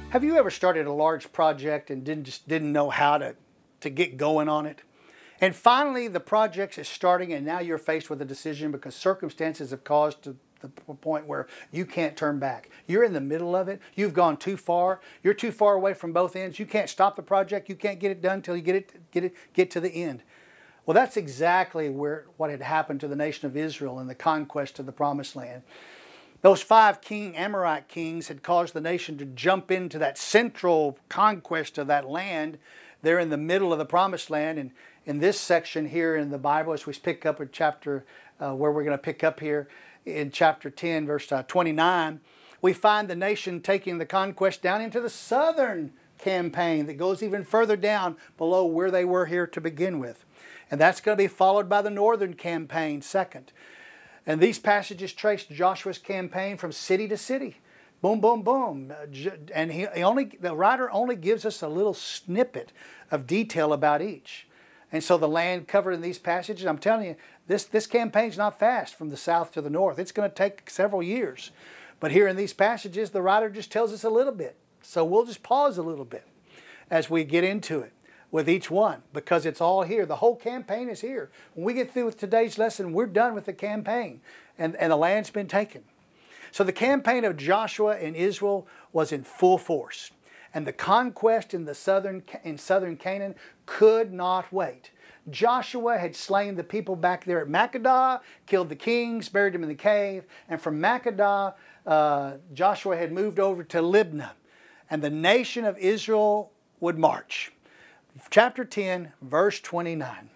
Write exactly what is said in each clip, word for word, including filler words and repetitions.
Have you ever started a large project and didn't just didn't know how to, to get going on it? And finally the project is starting and now you're faced with a decision because circumstances have caused to the point where you can't turn back. You're in the middle of it. You've gone too far. You're too far away from both ends. You can't stop the project. You can't get it done until you get it get it get to the end. Well, that's exactly where what had happened to the nation of Israel in the conquest of the Promised Land. Those five king Amorite kings had caused the nation to jump into that central conquest of that land. They're in the middle of the Promised Land. And in this section here in the Bible, as we pick up in chapter, uh, where we're going to pick up here in chapter ten, verse uh, twenty-nine, we find the nation taking the conquest down into the southern campaign that goes even further down below where they were here to begin with. And that's going to be followed by the northern campaign second. And these passages trace Joshua's campaign from city to city. Boom, boom, boom. And he, he only the writer only gives us a little snippet of detail about each. And so the land covered in these passages, I'm telling you, this, this campaign's not fast from the south to the north. It's going to take several years. But here in these passages, the writer just tells us a little bit. So we'll just pause a little bit as we get into it with each one, because it's all here. The whole campaign is here. When we get through with today's lesson, we're done with the campaign, and, and the land's been taken. So the campaign of Joshua in Israel was in full force, and the conquest in the southern in southern Canaan could not wait. Joshua had slain the people back there at Makkedah, killed the kings, buried them in the cave, and from Makkedah, uh, Joshua had moved over to Libnah, and the nation of Israel would march. Chapter ten, verse twenty-nine.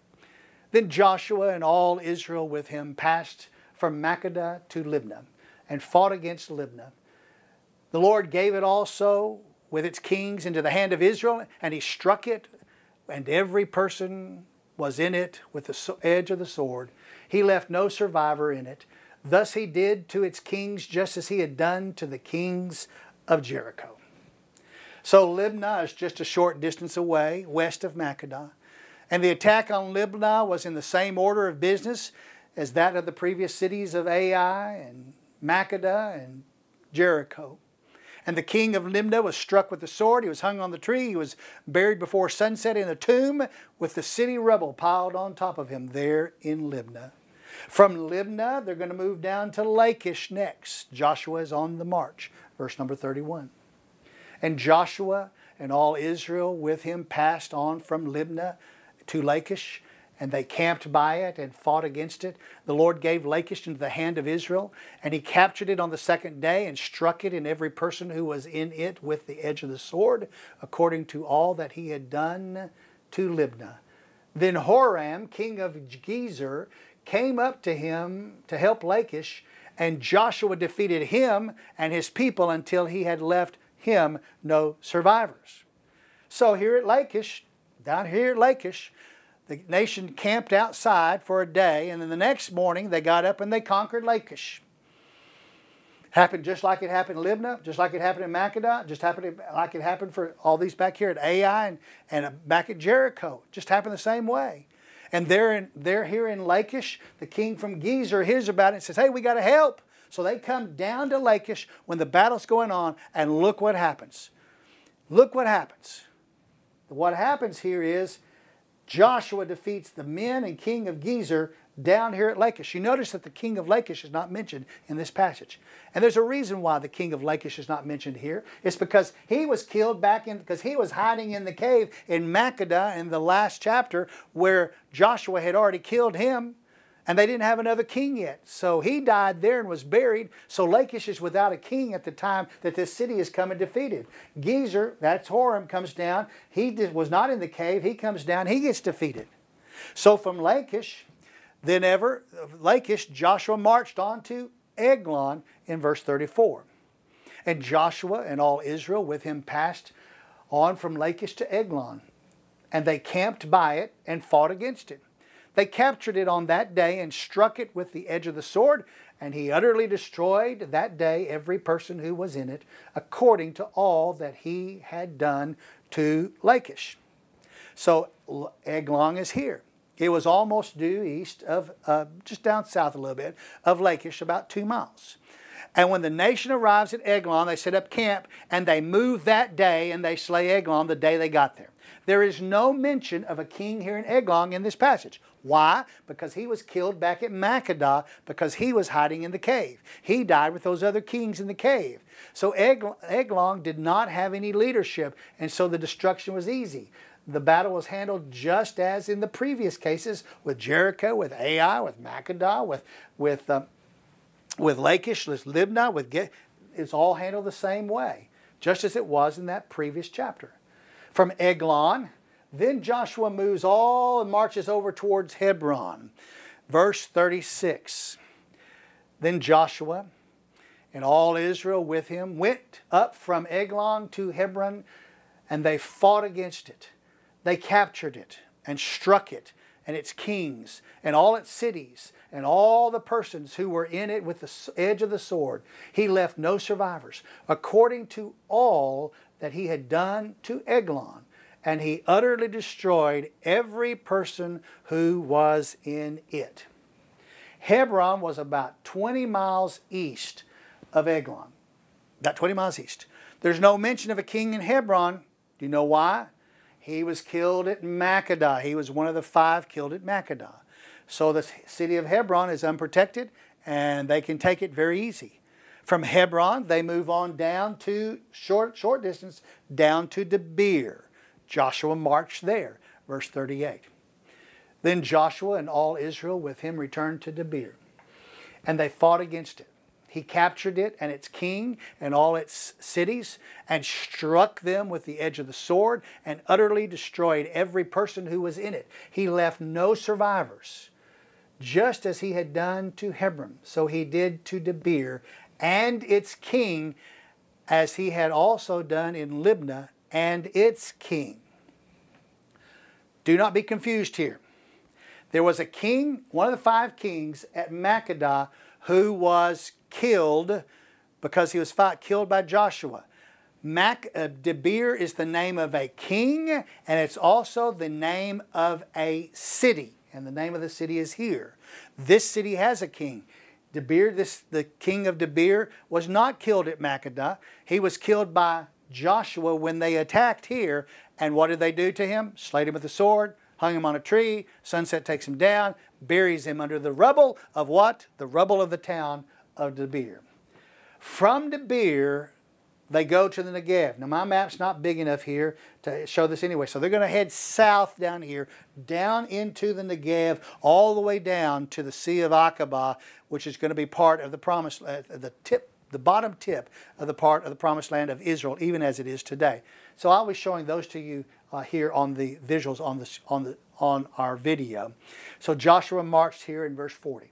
Then Joshua and all Israel with him passed from Makkedah to Libnah and fought against Libnah. The Lord gave it also with its kings into the hand of Israel, and he struck it, and every person was in it with the edge of the sword. He left no survivor in it. Thus he did to its kings just as he had done to the kings of Jericho. So Libnah is just a short distance away, west of Makkedah. And the attack on Libnah was in the same order of business as that of the previous cities of Ai and Makkedah and Jericho. And the king of Libnah was struck with the sword. He was hung on the tree. He was buried before sunset in a tomb with the city rubble piled on top of him there in Libnah. From Libnah, they're going to move down to Lachish next. Joshua is on the march. Verse number thirty-one. And Joshua and all Israel with him passed on from Libnah to Lachish, and they camped by it and fought against it. The Lord gave Lachish into the hand of Israel, and he captured it on the second day and struck it and every person who was in it with the edge of the sword, according to all that he had done to Libnah. Then Horam, king of Gezer, came up to him to help Lachish, and Joshua defeated him and his people until he had left him no survivors. So here at Lachish, down here at Lachish, the nation camped outside for a day, and then the next morning they got up and they conquered Lachish. Happened just like it happened in Libnah, just like it happened in Makkedah, just happened like it happened for all these back here at Ai and, and back at Jericho. Just happened the same way. And they're, in, they're here in Lachish. The king from Gezer hears about it and says, hey, we got to help. So they come down to Lachish when the battle's going on, and look what happens. Look what happens. What happens here is Joshua defeats the men and king of Gezer down here at Lachish. You notice that the king of Lachish is not mentioned in this passage. And there's a reason why the king of Lachish is not mentioned here. It's because he was killed back in, because he was hiding in the cave in Makkedah in the last chapter where Joshua had already killed him. And they didn't have another king yet. So he died there and was buried. So Lachish is without a king at the time that this city is come and defeated. Gezer, that's Horam, comes down. He did, was not in the cave. He comes down. He gets defeated. So from Lachish, then ever, Lachish, Joshua marched on to Eglon in verse thirty-four. And Joshua and all Israel with him passed on from Lachish to Eglon. And they camped by it and fought against it. They captured it on that day and struck it with the edge of the sword, and he utterly destroyed that day every person who was in it, according to all that he had done to Lachish. So Eglon is here. It was almost due east of, uh, just down south a little bit, of Lachish, about two miles. And when the nation arrives at Eglon, they set up camp, and they move that day, and they slay Eglon the day they got there. There is no mention of a king here in Eglon in this passage. Why? Because he was killed back at Makkedah because he was hiding in the cave. He died with those other kings in the cave. So Eglon did not have any leadership, and so the destruction was easy. The battle was handled just as in the previous cases with Jericho, with Ai, with Makkedah, with with um, with Lachish, with Libnah, with Ge- it's all handled the same way, just as it was in that previous chapter. From Eglon, then Joshua moves all and marches over towards Hebron. Verse thirty-six. Then Joshua and all Israel with him went up from Eglon to Hebron, and they fought against it. They captured it and struck it and its kings and all its cities and all the persons who were in it with the edge of the sword. He left no survivors, according to all that he had done to Eglon. And he utterly destroyed every person who was in it. Hebron was about twenty miles east of Eglon. About twenty miles east. There's no mention of a king in Hebron. Do you know why? He was killed at Makkedah. He was one of the five killed at Makkedah. So the city of Hebron is unprotected, and they can take it very easy. From Hebron, they move on down to short, short distance, down to Debir. Joshua marched there. Verse thirty-eight. Then Joshua and all Israel with him returned to Debir, and they fought against it. He captured it and its king and all its cities and struck them with the edge of the sword and utterly destroyed every person who was in it. He left no survivors, just as he had done to Hebron. So he did to Debir and its king, as he had also done in Libnah and its king. Do not be confused here. There was a king, one of the five kings at Makkedah, who was killed because he was fought, killed by Joshua. Mac, uh, Debir is the name of a king, and it's also the name of a city. And the name of the city is here. This city has a king. Debir, this, the king of Debir, was not killed at Makkedah. He was killed by Joshua when they attacked here. And what did they do to him? Slayed him with a sword, hung him on a tree. Sunset takes him down, buries him under the rubble of what? The rubble of the town of Debir. From Debir, they go to the Negev. Now, my map's not big enough here to show this anyway. So they're going to head south down here, down into the Negev, all the way down to the Sea of Aqaba, which is going to be part of the promised, uh, the tip, the bottom tip of the part of the promised land of Israel, even as it is today. So I'll be showing those to you uh, here on the visuals on the on the on our video. So Joshua marched here in verse forty.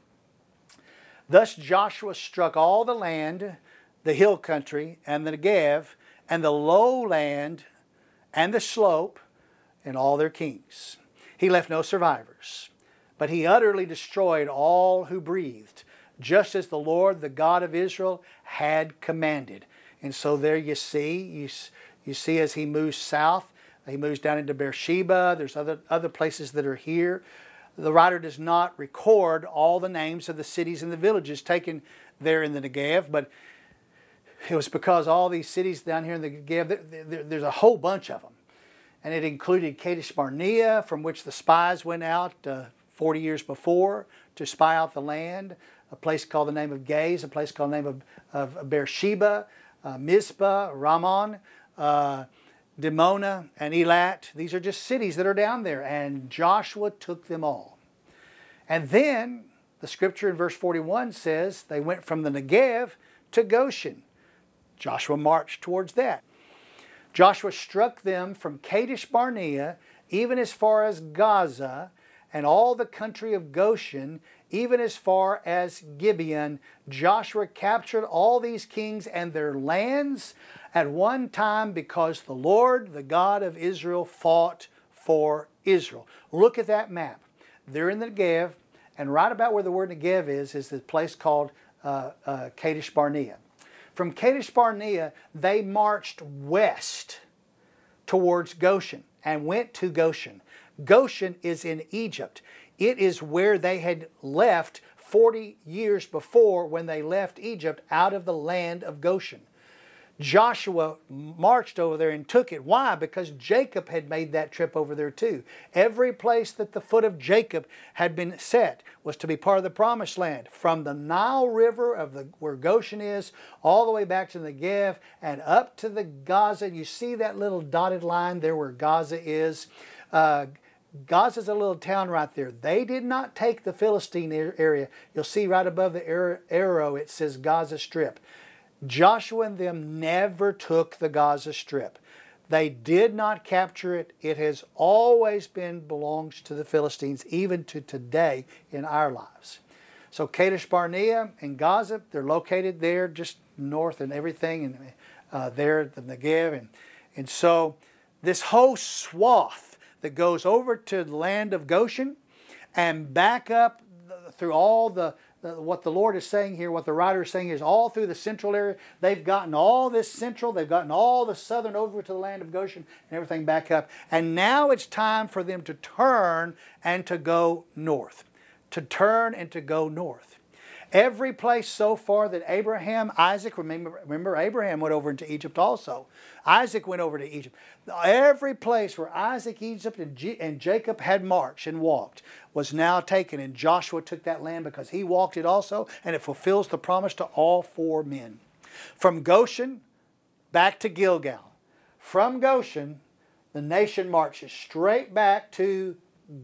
Thus Joshua struck all the land, the hill country, and the Negev, and the lowland, and the slope, and all their kings. He left no survivors, but he utterly destroyed all who breathed, just as the Lord, the God of Israel, had commanded. And so there you see, you, you see as he moves south, he moves down into Beersheba. There's other, other places that are here. The writer does not record all the names of the cities and the villages taken there in the Negev, but it was because all these cities down here in the Negev, there's a whole bunch of them. And it included Kadesh Barnea, from which the spies went out uh, forty years before to spy out the land. A place called the name of Gaze, a place called the name of, of Beersheba, uh, Mizpah, Ramon, uh, Dimona, and Elat. These are just cities that are down there. And Joshua took them all. And then the scripture in verse forty-one says they went from the Negev to Goshen. Joshua marched towards that. Joshua struck them from Kadesh Barnea, even as far as Gaza, and all the country of Goshen, even as far as Gibeon. Joshua captured all these kings and their lands at one time because the Lord, the God of Israel, fought for Israel. Look at that map. They're in the Negev, and right about where the word Negev is, is the place called uh, uh, Kadesh Barnea. From Kadesh Barnea, they marched west towards Goshen and went to Goshen. Goshen is in Egypt. It is where they had left forty years before when they left Egypt out of the land of Goshen. Joshua marched over there and took it. Why? Because Jacob had made that trip over there too. Every place that the foot of Jacob had been set was to be part of the promised land. From the Nile River of the where Goshen is, all the way back to the Negev and up to the Gaza. You see that little dotted line there where Gaza is. Uh, Gaza's a little town right there. They did not take the Philistine area. You'll see right above the arrow it says Gaza Strip. Joshua and them never took the Gaza Strip. They did not capture it. It has always been belongs to the Philistines, even to today in our lives. So Kadesh Barnea and Gaza, they're located there just north and everything, and uh, there at the Negev. And, and so this whole swath that goes over to the land of Goshen and back up through all the what the Lord is saying here, what the writer is saying is all through the central area. They've gotten all this central, they've gotten all the southern over to the land of Goshen and everything back up. And now it's time for them to turn and to go north. To turn and to go north. Every place so far that Abraham, Isaac, remember, remember Abraham went over into Egypt also. Isaac went over to Egypt. Every place where Isaac, Egypt, and, G- and Jacob had marched and walked was now taken. And Joshua took that land because he walked it also. And it fulfills the promise to all four men. From Goshen back to Gilgal. From Goshen, the nation marches straight back to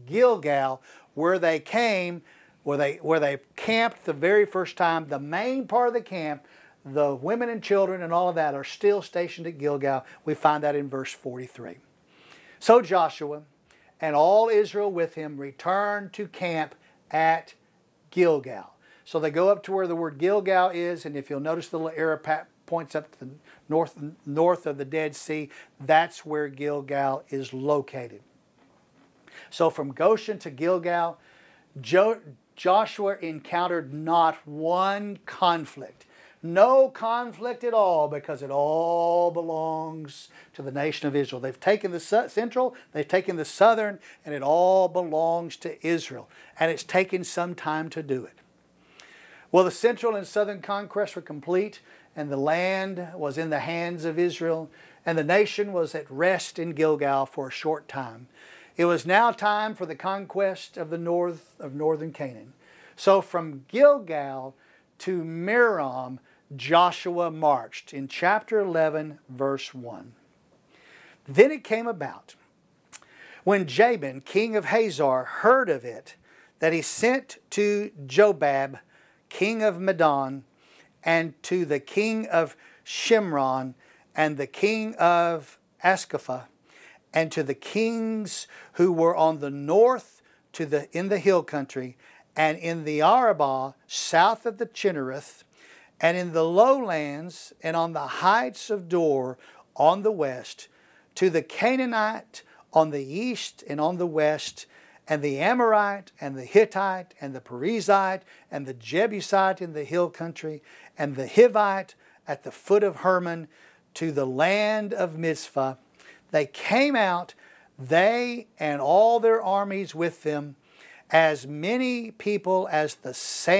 Gilgal where they came Where they, where they camped the very first time. The main part of the camp, the women and children and all of that are still stationed at Gilgal. We find that in verse forty-three. So Joshua and all Israel with him returned to camp at Gilgal. So they go up to where the word Gilgal is, and if you'll notice the little arrow points up to the north, north of the Dead Sea, that's where Gilgal is located. So from Goshen to Gilgal, Jo- Joshua encountered not one conflict. No conflict at all, because it all belongs to the nation of Israel. They've taken the central, they've taken the southern, and it all belongs to Israel. And it's taken some time to do it. Well, the central and southern conquests were complete, and the land was in the hands of Israel, and the nation was at rest in Gilgal for a short time. It was now time for the conquest of the north of northern Canaan. So from Gilgal to Merom, Joshua marched in chapter eleven, verse one. Then it came about, when Jabin, king of Hazor, heard of it, that he sent to Jobab, king of Madon, and to the king of Shimron, and the king of Ascapha, and to the kings who were on the north to the in the hill country, and in the Arabah, south of the Chinnereth, and in the lowlands, and on the heights of Dor on the west, to the Canaanite on the east and on the west, and the Amorite, and the Hittite, and the Perizzite, and the Jebusite in the hill country, and the Hivite at the foot of Hermon, to the land of Mizpah. They came out, they and all their armies with them, as many people as the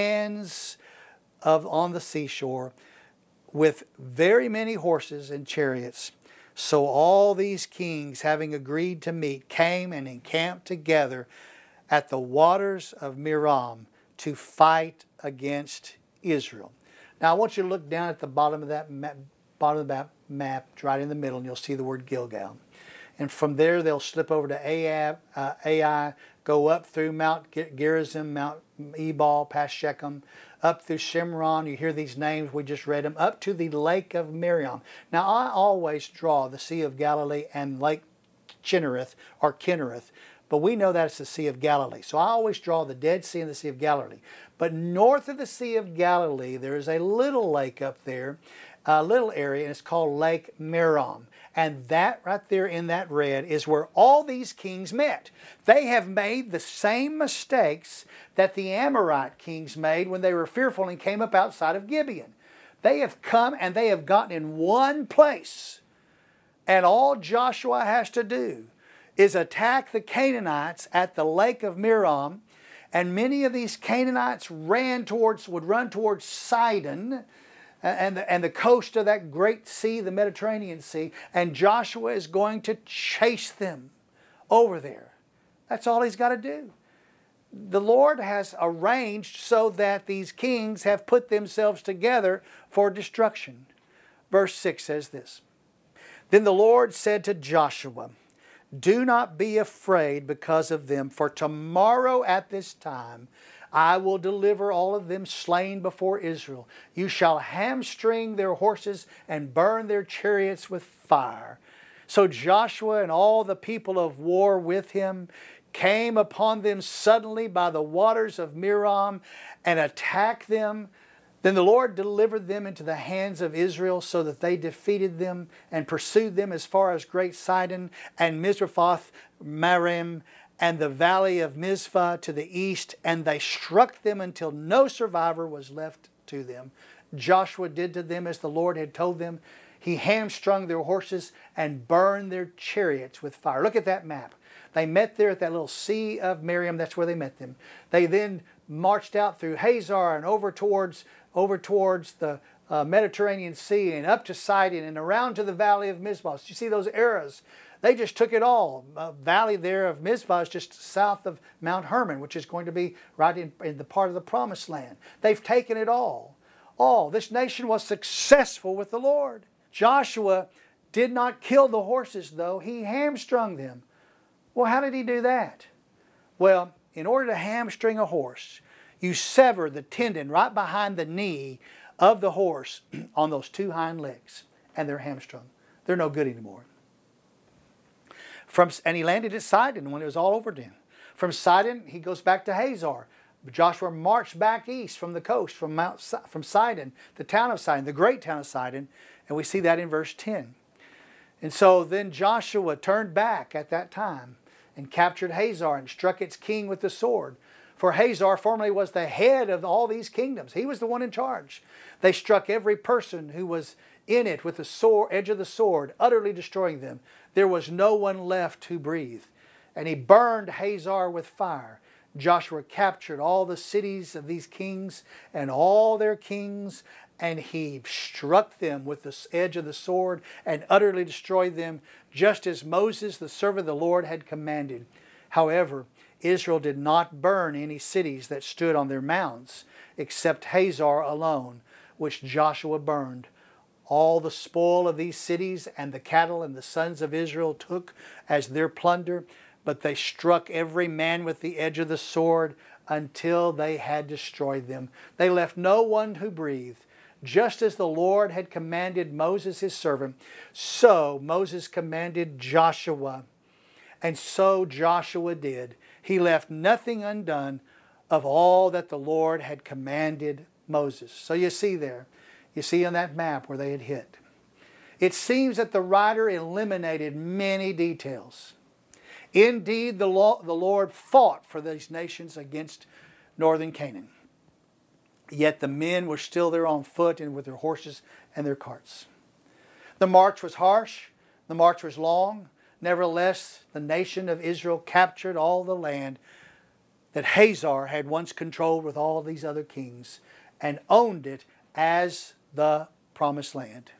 sands of on the seashore, with very many horses and chariots. So all these kings, having agreed to meet, came and encamped together at the waters of Merom to fight against Israel. Now I want you to look down at the bottom of that map, bottom of that map, right in the middle, and you'll see the word Gilgal. And from there they'll slip over to Ahab, uh, Ai, go up through Mount Gerizim, Mount Ebal, past Shechem, up through Shimron. You hear these names, we just read them, up to the Lake of Miriam. Now I always draw the Sea of Galilee and Lake Chinnereth or Kinnereth, but we know that it's the Sea of Galilee. So I always draw the Dead Sea and the Sea of Galilee. But north of the Sea of Galilee, there is a little lake up there, a little area, and it's called Lake Merom. And that right there in that red is where all these kings met. They have made the same mistakes that the Amorite kings made when they were fearful and came up outside of Gibeon. They have come and they have gotten in one place. And all Joshua has to do is attack the Canaanites at the lake of Merom. And many of these Canaanites ran towards, would run towards Sidon and the, and the coast of that great sea, the Mediterranean Sea. And Joshua is going to chase them over there. That's all he's got to do. The Lord has arranged so that these kings have put themselves together for destruction. Verse six says this. Then the Lord said to Joshua, do not be afraid because of them, for tomorrow at this time I will deliver all of them slain before Israel. You shall hamstring their horses and burn their chariots with fire. So Joshua and all the people of war with him came upon them suddenly by the waters of Merom and attacked them. Then the Lord delivered them into the hands of Israel so that they defeated them and pursued them as far as Great Sidon and Mizrephoth Marim and the valley of Mizpah to the east, and they struck them until no survivor was left to them. Joshua did to them as the Lord had told them. He hamstrung their horses and burned their chariots with fire. Look at that map. They met there at that little Sea of Miriam. That's where they met them. They then marched out through Hazar and over towards over towards the uh, Mediterranean Sea and up to Sidon and around to the valley of Mizpah. So you see those eras. They just took it all. Uh, valley there of Mizpah is just south of Mount Hermon, which is going to be right in, in the part of the Promised Land. They've taken it all. All. This nation was successful with the Lord. Joshua did not kill the horses, though. He hamstrung them. Well, how did he do that? Well, in order to hamstring a horse, you sever the tendon right behind the knee of the horse on those two hind legs, and they're hamstrung. They're no good anymore. From, and he landed at Sidon when it was all over then. From Sidon, he goes back to Hazar. Joshua marched back east from the coast, from Mount from Sidon, the town of Sidon, the great town of Sidon, and we see that in verse ten. And so then Joshua turned back at that time and captured Hazar and struck its king with the sword. For Hazar formerly was the head of all these kingdoms. He was the one in charge. They struck every person who was in it with the sword, edge of the sword, utterly destroying them. There was no one left who breathed. And he burned Hazar with fire. Joshua captured all the cities of these kings and all their kings, and he struck them with the edge of the sword and utterly destroyed them, just as Moses, the servant of the Lord, had commanded. However, Israel did not burn any cities that stood on their mounds, except Hazar alone, which Joshua burned. All the spoil of these cities and the cattle and the sons of Israel took as their plunder, but they struck every man with the edge of the sword until they had destroyed them. They left no one who breathed. Just as the Lord had commanded Moses his servant, so Moses commanded Joshua, and so Joshua did. He left nothing undone of all that the Lord had commanded Moses. So you see there, you see on that map where they had hit. It seems that the writer eliminated many details. Indeed, the Lord fought for these nations against northern Canaan. Yet the men were still there on foot and with their horses and their carts. The march was harsh. The march was long. Nevertheless, the nation of Israel captured all the land that Hazar had once controlled with all these other kings and owned it as the promised land.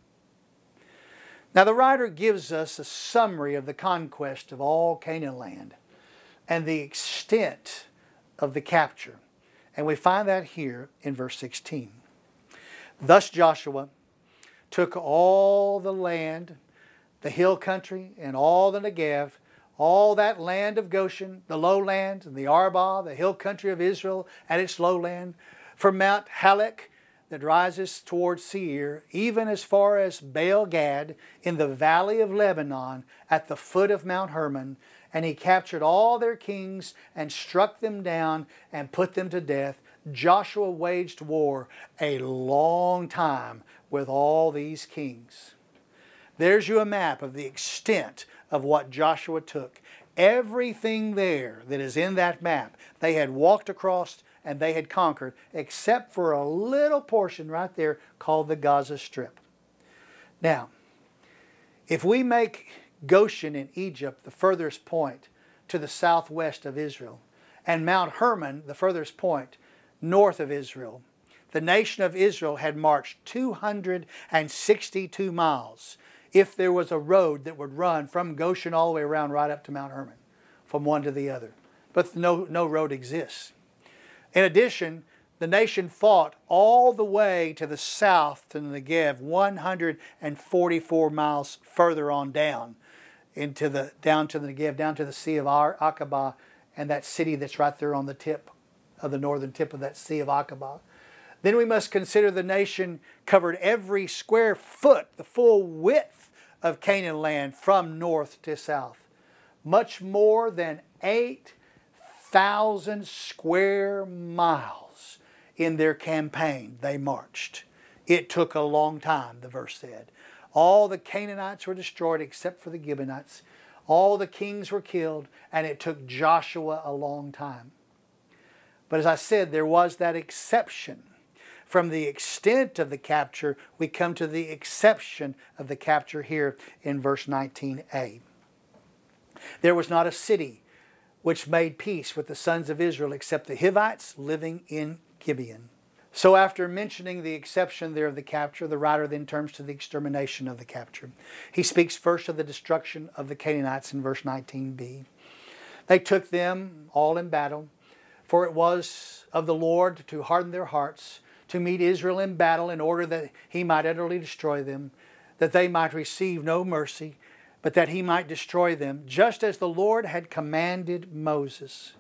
Now the writer gives us a summary of the conquest of all Canaan land and the extent of the capture. And we find that here in verse sixteen. Thus Joshua took all the land, the hill country, and all the Negev, all that land of Goshen, the lowland, and the Arba, the hill country of Israel and its lowland, from Mount Halak that rises towards Seir, even as far as Baal Gad in the valley of Lebanon at the foot of Mount Hermon. And he captured all their kings and struck them down and put them to death. Joshua waged war a long time with all these kings. There's you a map of the extent of what Joshua took. Everything there that is in that map, they had walked across and they had conquered, except for a little portion right there called the Gaza Strip. Now, if we make Goshen in Egypt, the furthest point to the southwest of Israel, and Mount Hermon, the furthest point north of Israel. The nation of Israel had marched two hundred sixty-two miles if there was a road that would run from Goshen all the way around right up to Mount Hermon, from one to the other. But no, no road exists. In addition, the nation fought all the way to the south to the Negev, one hundred forty-four miles further on down, into the down to the Negev, down to the Sea of Aqaba, and that city that's right there on the tip of the northern tip of that Sea of Aqaba. Then we must consider the nation covered every square foot, the full width of Canaan land from north to south. Much more than eight thousand square miles in their campaign they marched. It took a long time, the verse said. All the Canaanites were destroyed except for the Gibeonites. All the kings were killed, and it took Joshua a long time. But as I said, there was that exception. From the extent of the capture, we come to the exception of the capture here in verse nineteen a. There was not a city which made peace with the sons of Israel except the Hivites living in Gibeon. So after mentioning the exception there of the capture, the writer then turns to the extermination of the capture. He speaks first of the destruction of the Canaanites in verse nineteen b. They took them all in battle, for it was of the Lord to harden their hearts, to meet Israel in battle in order that he might utterly destroy them, that they might receive no mercy, but that he might destroy them, just as the Lord had commanded Moses.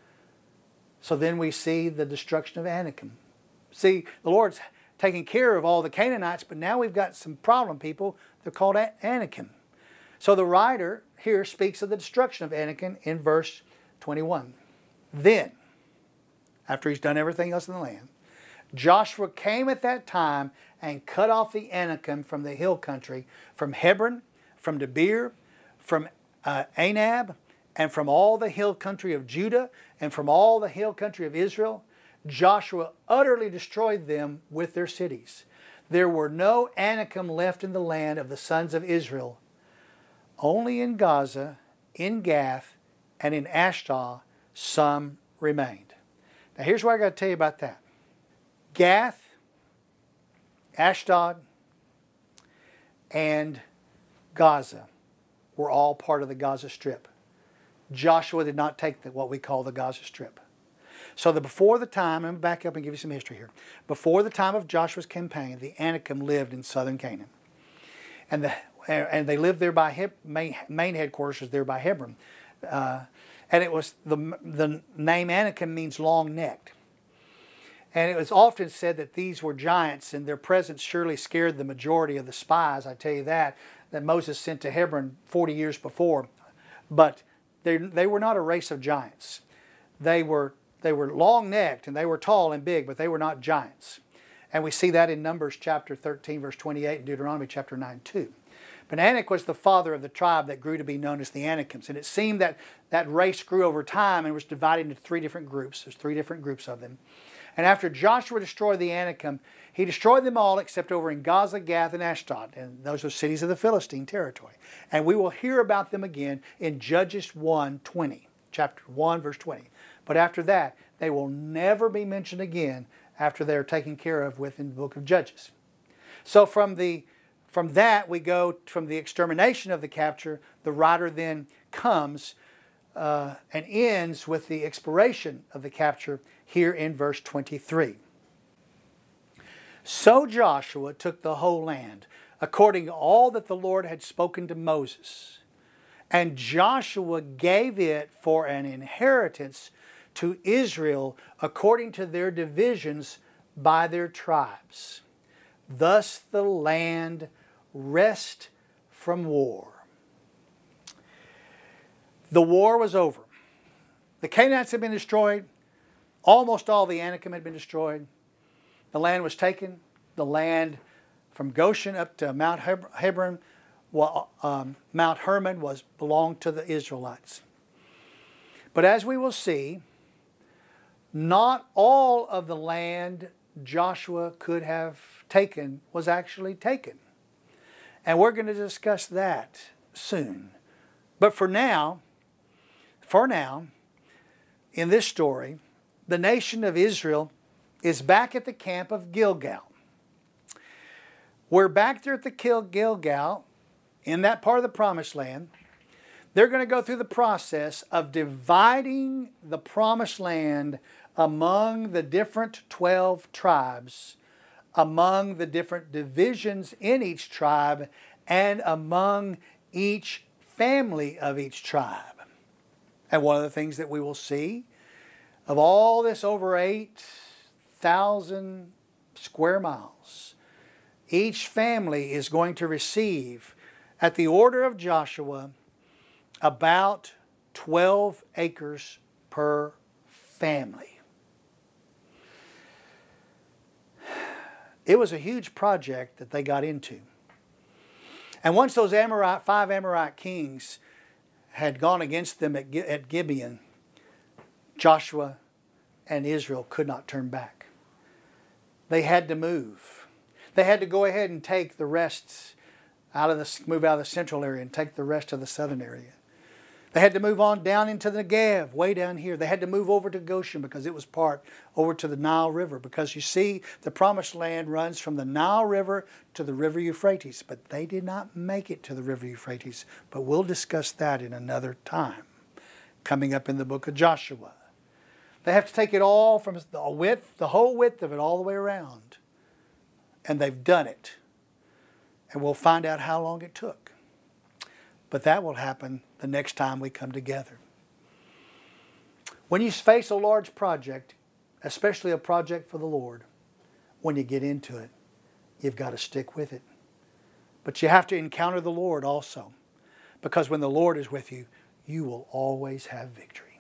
So then we see the destruction of Anakim. See, the Lord's taking care of all the Canaanites, but now we've got some problem people. They're called Anakim. So the writer here speaks of the destruction of Anakim in verse twenty-one. Then, after he's done everything else in the land, Joshua came at that time and cut off the Anakim from the hill country, from Hebron, from Debir, from uh, Anab, and from all the hill country of Judah, and from all the hill country of Israel. Joshua utterly destroyed them with their cities. There were no Anakim left in the land of the sons of Israel. Only in Gaza, in Gath, and in Ashdod some remained. Now here's what I got to tell you about that. Gath, Ashdod, and Gaza were all part of the Gaza Strip. Joshua did not take the, what we call the Gaza Strip. So the, before the time, I'm going to back up and give you some history here. Before the time of Joshua's campaign, the Anakim lived in southern Canaan. And, the, and they lived there by, Heb, main, main headquarters was there by Hebron. Uh, and it was, the, the name Anakim means long-necked. And it was often said that these were giants, and their presence surely scared the majority of the spies, I tell you that, that Moses sent to Hebron forty years before. But they, they were not a race of giants. They were, they were long-necked, and they were tall and big, but they were not giants. And we see that in Numbers chapter thirteen, verse twenty-eight, and Deuteronomy chapter nine, two. But Anak was the father of the tribe that grew to be known as the Anakims. And it seemed that that race grew over time and was divided into three different groups. There's three different groups of them. And after Joshua destroyed the Anakim, he destroyed them all except over in Gaza, Gath, and Ashdod. And those are cities of the Philistine territory. And we will hear about them again in Judges one twenty, chapter one, verse twenty. But after that, they will never be mentioned again after they are taken care of within the book of Judges. So from the from that, we go from the extermination of the capture. The writer then comes uh, and ends with the expiration of the capture here in verse twenty-three. So Joshua took the whole land, according to all that the Lord had spoken to Moses. And Joshua gave it for an inheritance to Israel according to their divisions by their tribes. Thus the land rest from war. The war was over. The Canaanites had been destroyed. Almost all the Anakim had been destroyed. The land was taken. The land from Goshen up to Mount Hebron, well, um, Mount Hermon was belonged to the Israelites. But as we will see, not all of the land Joshua could have taken was actually taken. And we're going to discuss that soon. But for now, for now, in this story, the nation of Israel is back at the camp of Gilgal. We're back there at the Gilgal, in that part of the Promised Land. They're going to go through the process of dividing the Promised Land among the different twelve tribes, among the different divisions in each tribe, and among each family of each tribe. And one of the things that we will see of all this over eight thousand square miles, each family is going to receive, at the order of Joshua, about twelve acres per family. It was a huge project that they got into. And once those Amorite, five Amorite kings had gone against them at, at Gibeon, Joshua and Israel could not turn back. They had to move. They had to go ahead and take the rest out of the, move out of the central area and take the rest of the southern area. They had to move on down into the Negev, way down here. They had to move over to Goshen because it was part over to the Nile River. Because you see, the Promised Land runs from the Nile River to the River Euphrates. But they did not make it to the River Euphrates. But we'll discuss that in another time, coming up in the book of Joshua. They have to take it all from the width, the whole width of it, all the way around. And they've done it. And we'll find out how long it took. But that will happen the next time we come together. When you face a large project, especially a project for the Lord, when you get into it, you've got to stick with it. But you have to encounter the Lord also. Because when the Lord is with you, you will always have victory.